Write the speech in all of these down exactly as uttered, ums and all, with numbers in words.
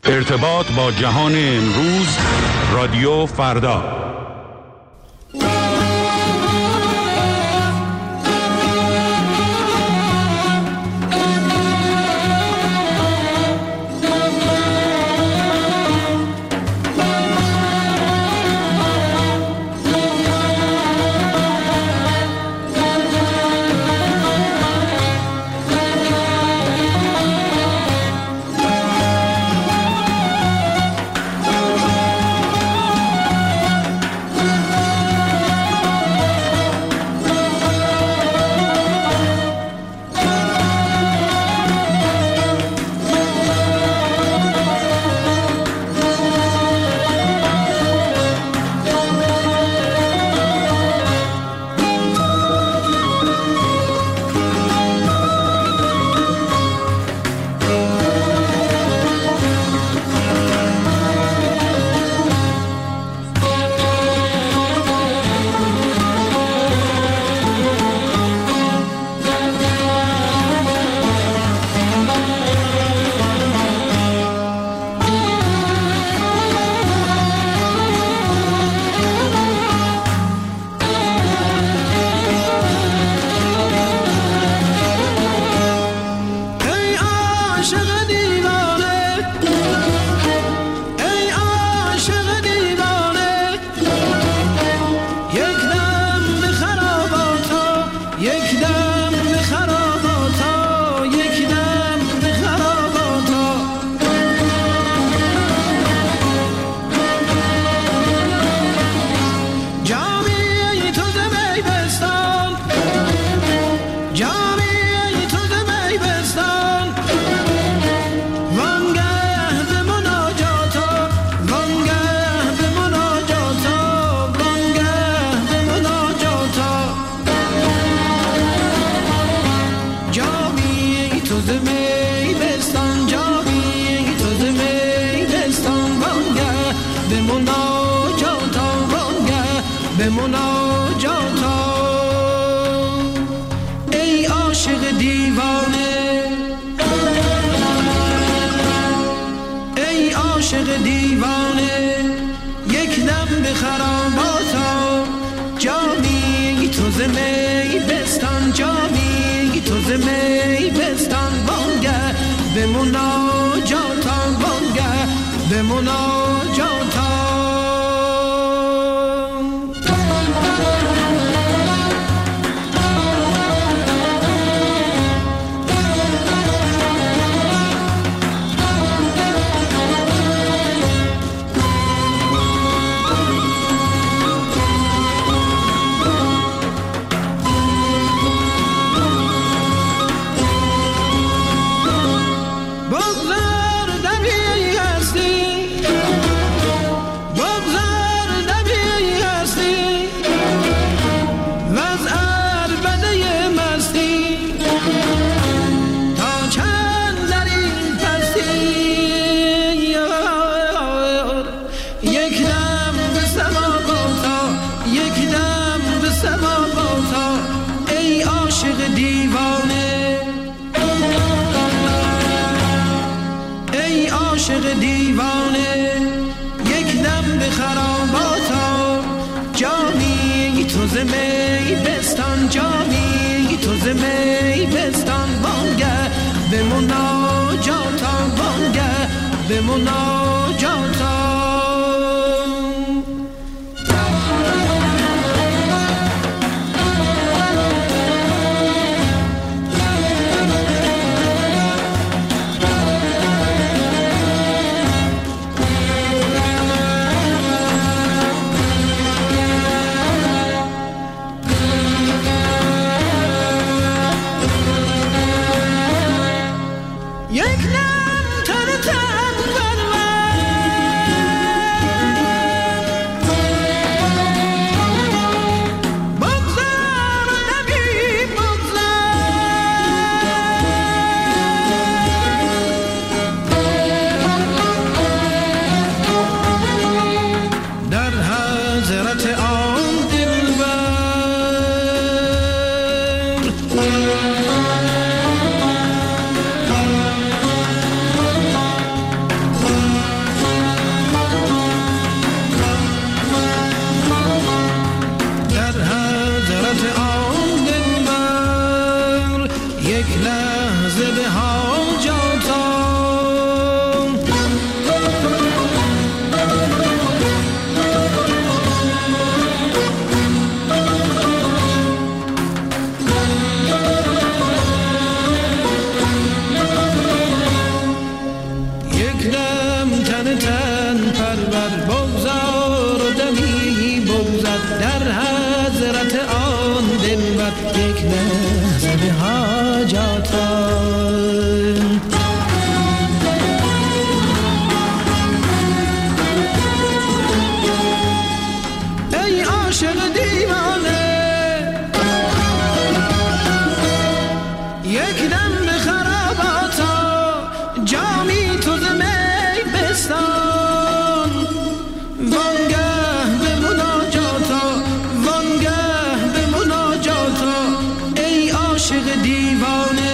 ارتباط با جهان امروز، رادیو فردا. یک نم تن تن تو ز می بستان، وانگه به مناجاتا، وانگه به مناجاتا ای عاشق دیوانه،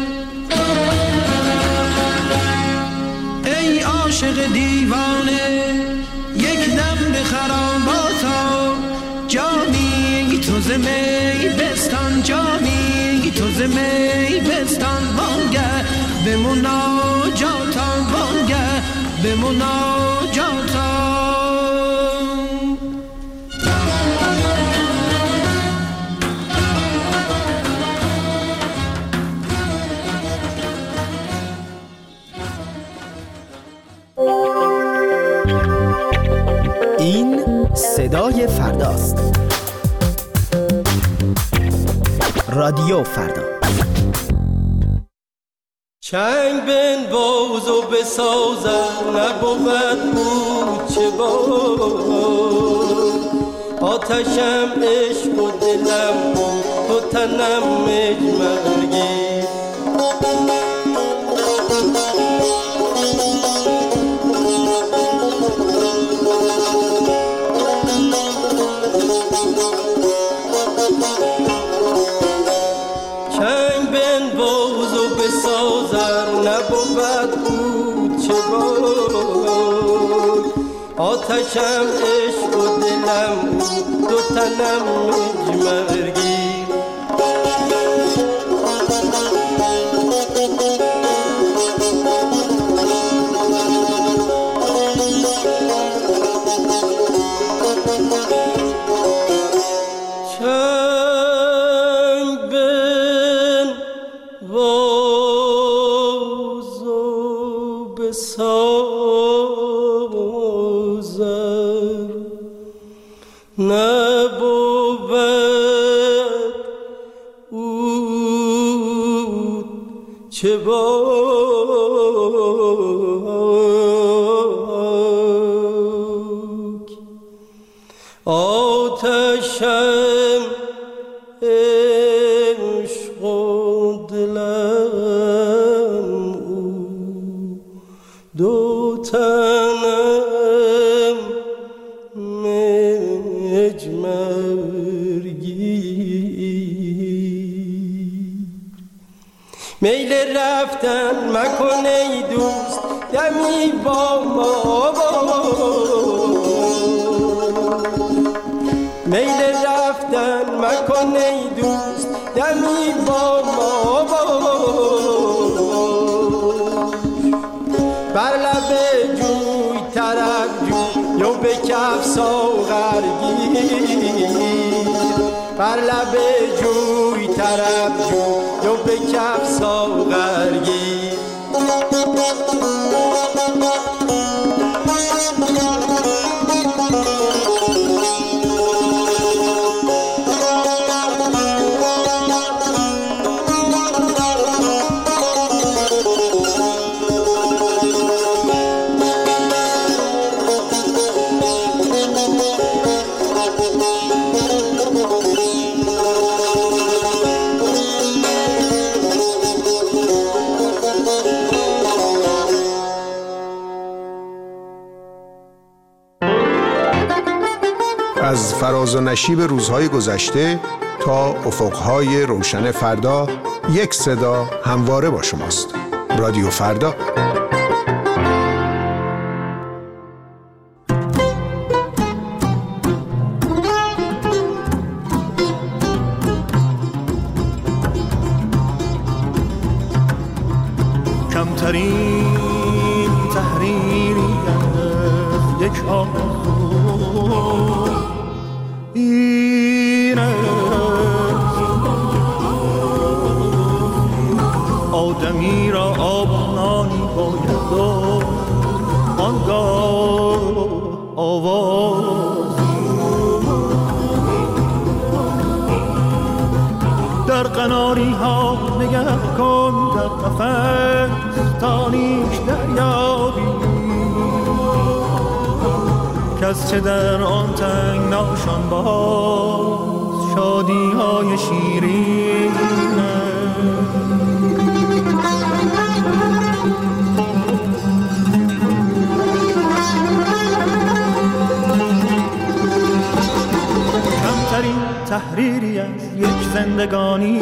ای عاشق دیوانه یک دم به خراباتا، جامی تو ز می بستان، جامی تو ز می بستان، وانگه به مناجاتا، وانگه به مناجاتا. این صدای فرداست. رادیو فردا. چنگ بنواز و بسازم نبود بود چه بود، آتشم عشق و دلم تو تنم مجمرگی، چنگ بنواز و بسازم نبود بود چه بود، آتشم عشق و دلم دو تنم مجمرگی، چه باک آتشم عشق و دلم او دو تنم مجمرگی. میل رفتن مکن ای دوست دمی با ما، میل رفتن مکن ای دوست دمی با ما، بر لب جوی طرف جو یا به کف ساغرگیر، بر لب جوی طرف جو یا به کف ساغرگیر. از فراز و نشیب روزهای گذشته تا افقهای روشن فردا، یک صدا همواره با شماست. رادیو فردا. کمترین تحریری از یک آرزو اینه، آدمی را آبانی باید و آنگاه آوازی در قناری ها نگه کن، در قفس تانیش دریابی، کس چه در آن تنگ ناشان باز شادی های شیرین. از یک زندگانی.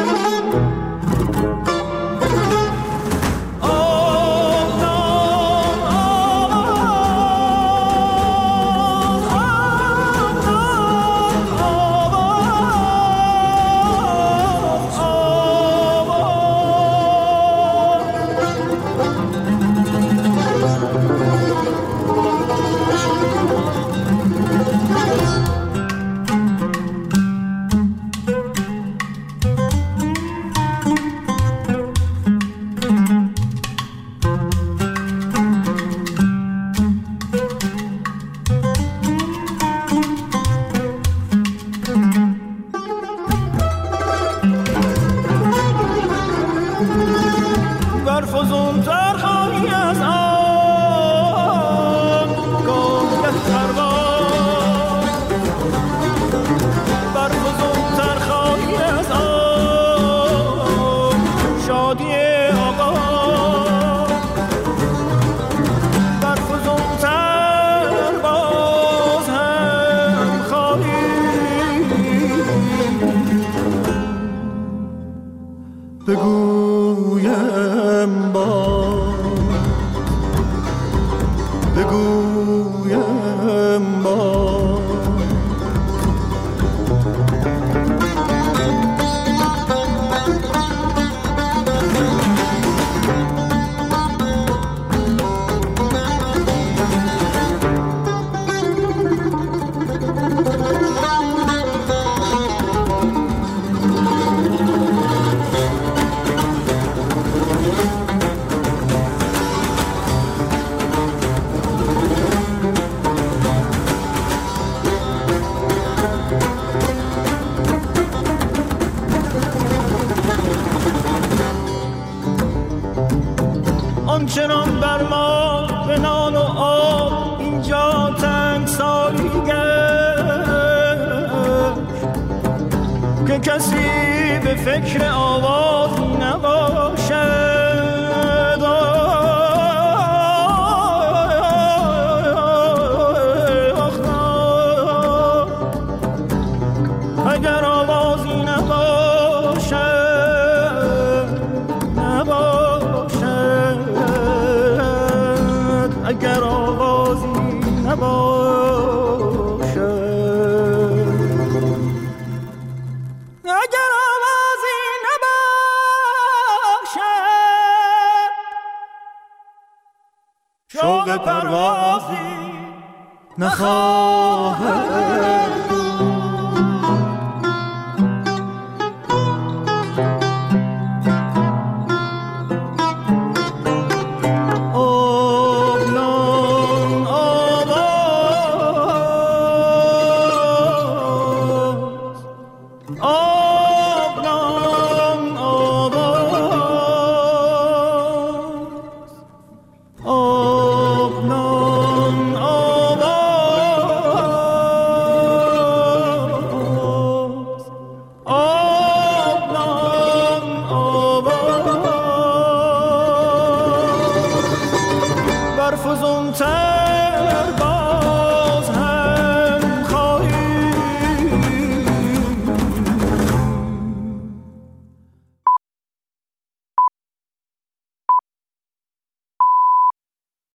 بگویم با بگویم با آنچنان بر ما به نان و آب اینجا تنگ سالی گشت که کسی به فکر آوازی نباشد. اگر آوازی نباشد نباشد اگر آوازی نباشد اگر آوازی نباشد شوق پروازی نخواهد. برفزون